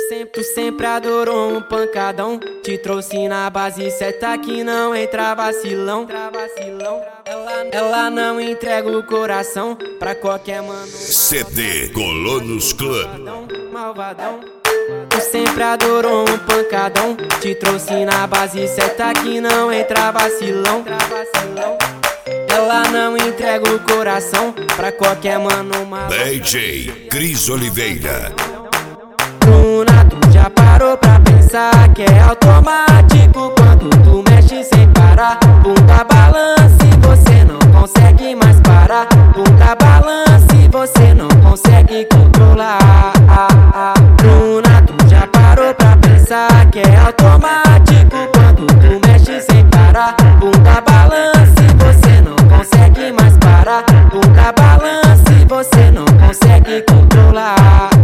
Tu sempre adorou um pancadão, te trouxe na base certa que não entra vacilão. Ela não entrega o coração pra qualquer mano. CD Colonos Club. Malvadão. Tu sempre adorou um pancadão, te trouxe na base certa que não entra vacilão. Ela não entrega o coração pra qualquer mano maluco. DJ Cris Oliveira. Bruna, tu já parou pra pensar que é automático quando tu mexe sem parar? Bunda balança e você não consegue mais parar. Bunda balança e você não consegue controlar. Bruna, tu já parou pra pensar que é automático quando tu mexe sem parar? Bunda balança e você não consegue mais parar. Bunda balança e você não consegue controlar.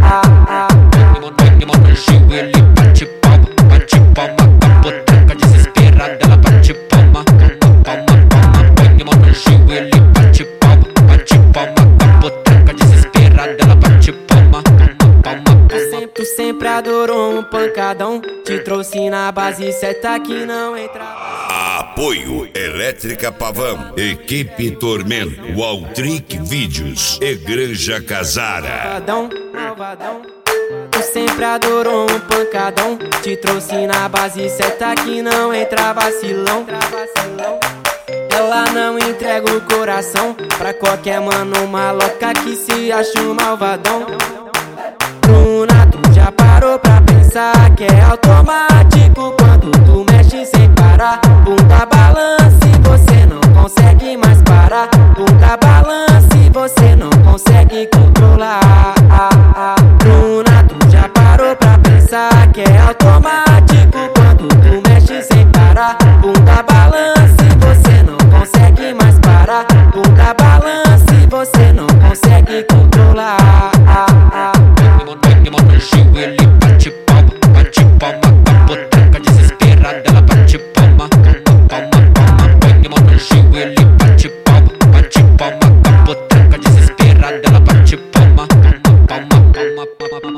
Ele bate palma, capotranca desesperada, ela bate palma, põe mão no Gil, ele bate palma, capotranca desesperada, ela bate palma. Tu sempre adorou um pancadão, te trouxe na base certa que não entrava. Apoio Elétrica Pavão, Equipe Tormento, Waltric Vídeos e Granja Casara. Malvadão. Tu sempre adorou um pancadão, te trouxe na base certa que não entra vacilão. Ela não entrega o coração pra qualquer mano maloca que se acha um malvadão. Bruna, tu já parou pra pensar que é automático quando tu mexe sem parar? Bunda balança e você não consegue mais parar. Bunda balança e você não consegue controlar. Bruna, tu já parou pra pensar que é automático quando tu mexe sem parar? Bunda balança e você não consegue mais parar. Bunda balança e você não consegue controlar. Põe mão no Gil, ele bate palma, capotranca desesperada, ela bate palma, põe mão no Gil, ele bate palma, capotranca desesperada, ela bate palma.